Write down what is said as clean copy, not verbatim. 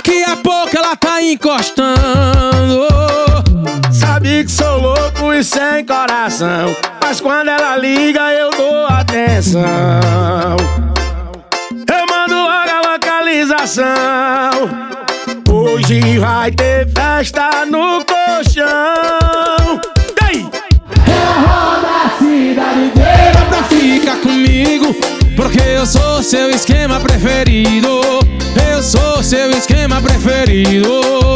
Daqui a pouco ela tá encostando. Sabe que sou louco e sem coração, mas quando ela liga eu dou atenção. Eu mando logo a localização. Hoje vai ter festa no colchão. Ei! Eu rodo a cidade inteira pra ficar comigo, porque eu sou seu esquema preferido. Eu sou seu esquema preferido.